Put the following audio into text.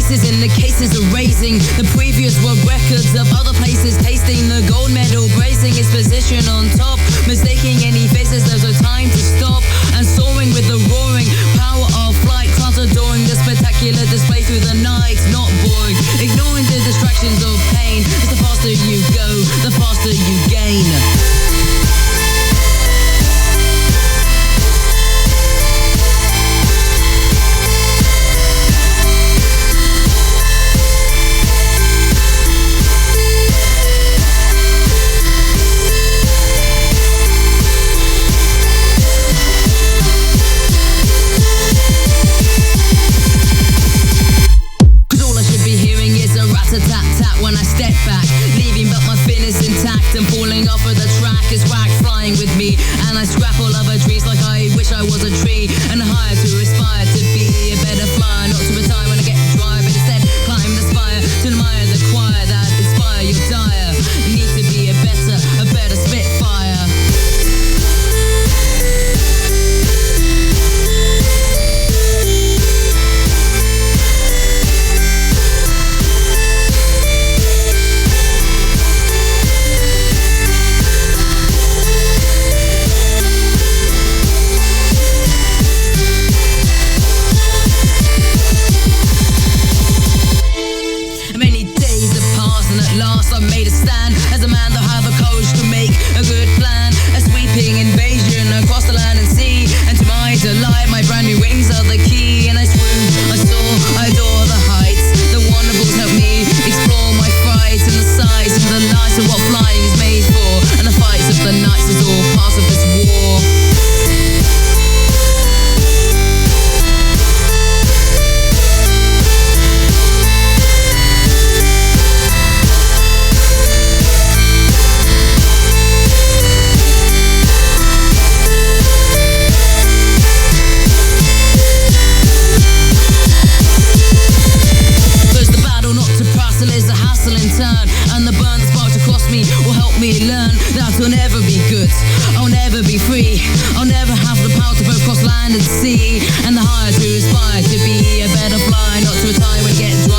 faces in the cases are raising the previous world records of other places, tasting the gold medal, bracing its position on top, mistaking any faces. There's no time to stop, and soaring with the roaring power of flight, clouds adoring the spectacular display through the night. Not boring, ignoring the distractions of pain. It's the faster you go, the faster you gain. Tap-tap when I step back, leaving but my fin is intact, and falling off of the track is whack, flying with me, and I scrap all other trees like I wish I was a tree, and higher to aspire to be a better flyer, not to retire when I get dry, but instead climb the spire to admire the choir that inspire your dire. Need to be a better spitfire. I've made a stand as a man that have the courage to make a good plan. A sweeping invasion across the land and sea, and to my delight my brand new wings are the key. And I swoon, I soar, I adore the heights. The wonderfuls help me explore my fright, and the sights and the lights of what flying is made for, and the fights of the nights is all part of this war. And the burn that sparks across me will help me learn that I'll never be good, I'll never be free, I'll never have the power to both cross land and sea, and the higher to aspire to be a better fly, not to retire and get